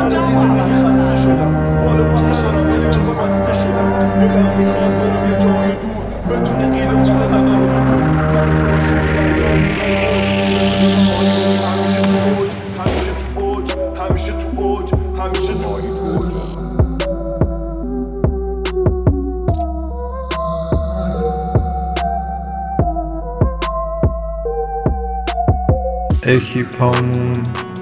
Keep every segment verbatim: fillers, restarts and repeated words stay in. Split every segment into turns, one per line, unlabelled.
اکیپامون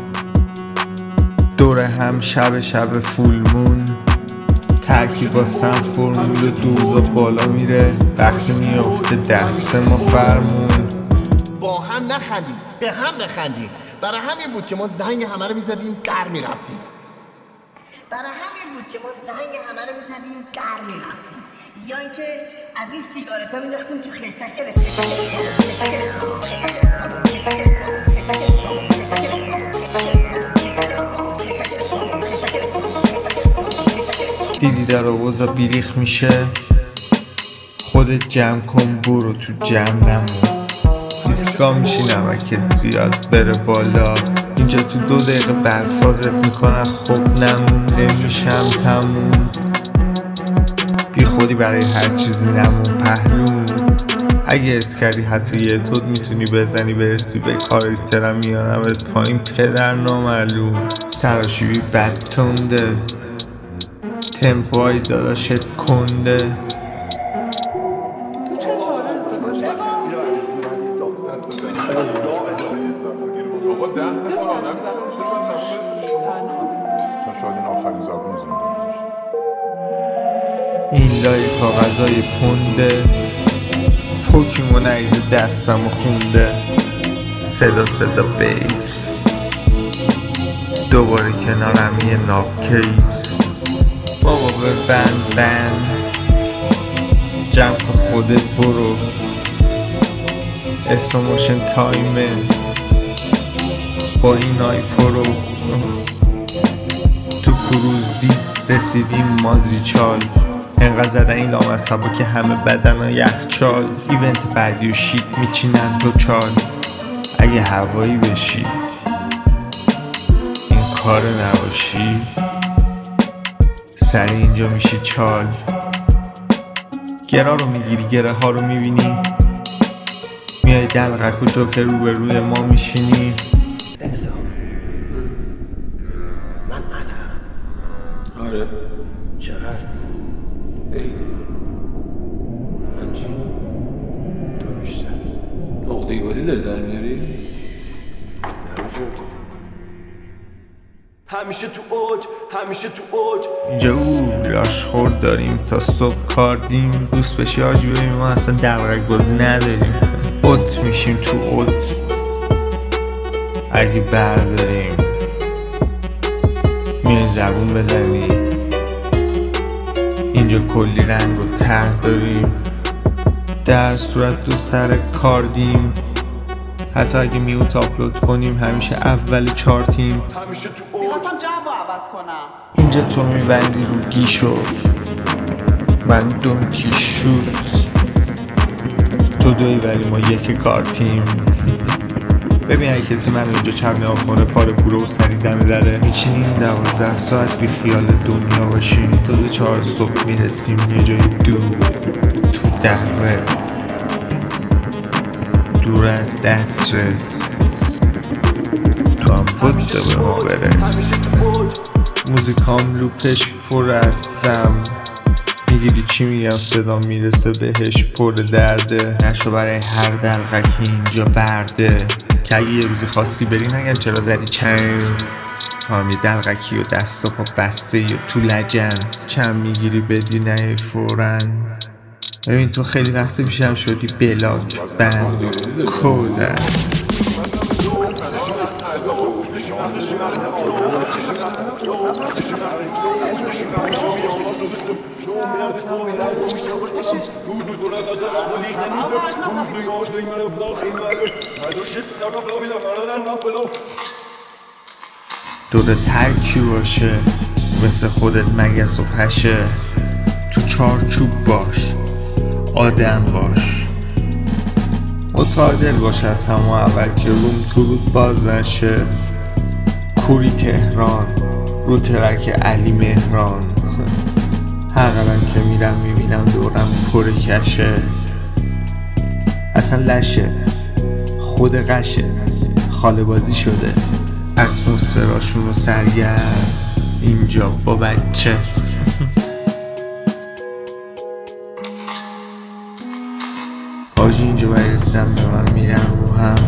دور هم شب شب فولمون ترکیب با سم فرمول دوزا بالا میره وقتی میافته دست ما فرمون.
با هم نخندیم به هم بخندیم. برای همین بود که ما زنگ همه رو میزدیم در میرفتیم.
برای همین بود که ما زنگ همه رو میزدیم در میرفتیم. یا اینکه از این سیگارت ها مینداختیم تو خشکر
دیدی در آوازا بیریخ میشه خودت جمع کن برو تو جمع نمون. دیسکا میشی نمکت زیاد بره بالا اینجا تو دو دقیقه برفازت میکنن خب نمون نمیشم تموم. بی خودی برای هر چیزی نمون پهلون. اگه اس کردی حتی یه تود میتونی بزنی برسی به کاراکترم میارمت پایین پدر نامعلوم. سراشیبی بد تنده تمپوهای داداشت کنده. این لای کاغذای پنده پوکیمون عید دستم خونده. صدا صدا بیس دوباره کنارم یه ناب کیس. بابا به بند بند جمع خودت برو استروموشن تایمه با این آی پرو. تو کروز دی رسیدیم مازری چال انقدر زدن این لامصبا که همه بدن ها یخچال. ایونت بعدی و شیت میچینن دو چال. اگه هوایی بشی این کار نباشی سر اینجا میشی چال. گرا رو میگیری گره ها رو میبینی میای دلقک و جوکر رو به روی ما میشینی.
من منم.
آره
چقدر؟
ای من چی؟
تو بیشتر
اخدی بازی داری در میاری؟
نمیشه تو همیشه تو اوج همیشه تو اوج.
اینجا او لاشخور داریم تا صبح کاردیم. دوست بشی آجی ببین ما اصلا دلقک بازی نداریم. اوت میشیم تو اوت اگه برداریم میای زبون بزنی. اینجا کلی رنگ و طرح داریم در صورت دو سر کاردیم. حتی اگه میوت آپلود کنیم همیشه اول چارتیم.
میخواستم جو عوض کنم.
اینجا تو میبندی رو گیشو من دوم کیش شد تو دوی ولی ما یک کارتیم. ببین اگه کسی من اینجا چپ نگاه کنه پاره پوره و سری دم دره میچینیم دوازده ساعت بی خیال دنیا باشیم. تا دو چهار صبح میرسیم یه جای دور تو دره دور از دسترس تو هم بوده به ما برس. موزیکام لوپش پر از سم میگیری چی میگم صدا میرسه بهش پر درده. نشو برای هر دلقکی اینجا برده که اگه یه روزی خواستی بری نگن چرا زدی چند. هم یه دلقکی و دست و پا بسته یا تو لجن چند میگیری بدی نه فورن. ببین تو خیلی وقت بیشتر شدی بلاک بند کودن. دور ترکی باشه مثل خودت مگس و پشه. تو چارچوب باش آدم باش متعادل باش از همه اول که روم تو رود باز نشه. کوری تهران رو ترک علی مهران. هر قدم که میرم میبینم دورم پر کشه، اصلا لشه، خود قشه، خاله بازی شده اتمسفراشون رو سرگرم اینجا با بچه. آجی اینجا برسم به من میرم رو هم،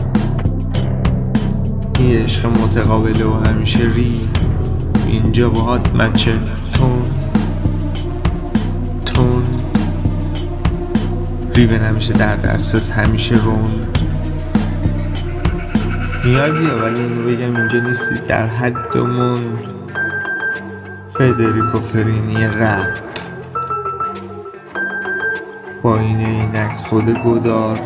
این عشق متقابله و همیشه ری اینجا باهات مچه تون تون ریون همیشه در دسترس، همیشه رون میای بیا، ولی اینو بگم اینجا نیستی در حدمون. فدریکو فرینی رپ با این اینک خود گدار،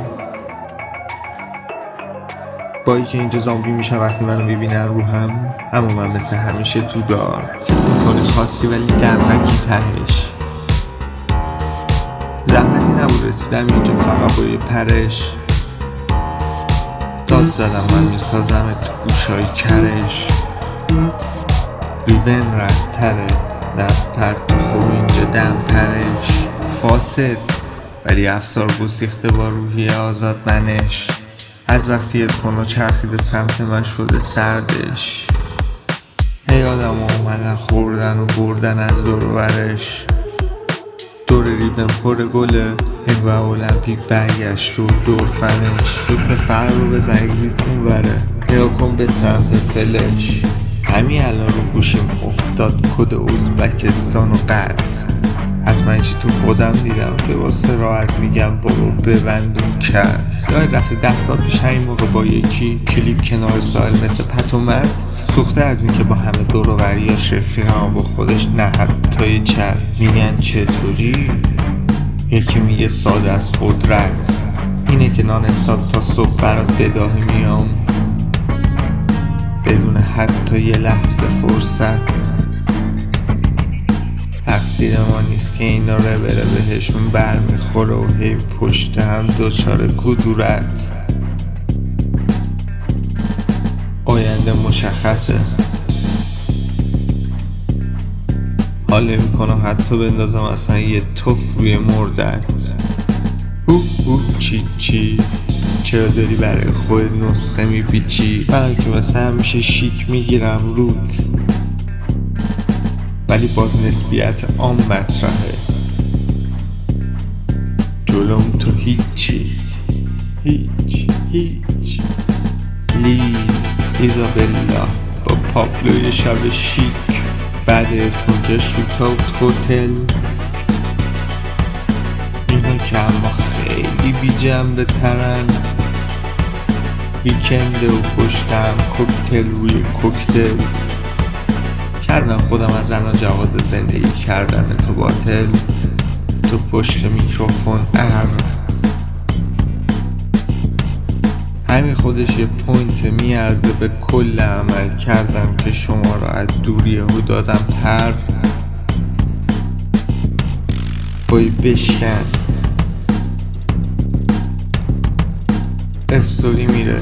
با ای که اینجا زامبی میشن وقتی منو ببینن رو هم، اما من مثل همیشه تو دار. فکر میکنی خاصی ولی دمکی تهش، زحمتی نبود رسیدم اینجا فقط با یه پرش. داد زدم من میسازم تو گوشای کرش، ریون رد تره نه پرد خوب اینجا دم پرش. فاسد ولی افسار گسیخته با روحی آزاد منش، از وقتی ادخونا چرخیده سمت من شده سردش. هی آدم اومدن خوردن و بردن از دور و برش، دور ریون پر گله این و المپیک برگشت و دور فنش. دکمه فر رو بزن اگزیت اون وره، نیا کن به سمت فلش. همین الان رو گوشیم افتاد کد ازبکستان و قط، از من چی تو خودم دیدم که واسه راحت میگم برو ببند اون کرد. یای رفته ده سال پیش همین موقع با یکی کلیپ کنار ساحل مثل پت و مت، سوخته از این که با همه دور و بریاش رفیقم با خودش نه حتی چت. میگن چطوری؟ یکی میگه ساده از قدرت اینه که نان حساب تا صبح برات بداه میام بدون حتی یه لحظه فرصت. تقصیر ما نیست که اینا رو بره بهشون برمیخوره و هی پشت هم دوچار کدورت. آینده مشخصه، حاله میکنم حتی بندازم اصلا یه توف روی مردت. هو هو چی چی چرا داری برای خود نسخه میپیچی؟ من که مثلا همیشه شیک میگیرم روت، ولی باز نسبیت عام مطرحه، جلوم تو هیچی هیچ هیچ. لیز ایزابلا با پابلوی شب شیک بعد اسموکر شوتاوت هتل. اینا که اما خیلی بی جنبه ترن، ویکنده و پشتم کوکتل روی کوکتل. کردم خودم از الان جواز زندگی کردن تو باطل، تو پشت میکروفون ار. همین خودش یه پوینت میارزه به کل عمل کردم که شما را از دوری هو دادم پر. بای بشکن استوری میره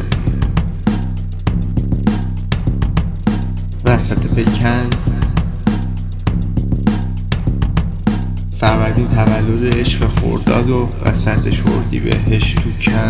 وسط بکن. فروردین تولد عشق خورداد و وسطش وردی بهش تو کن.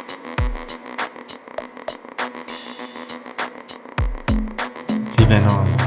Moving on.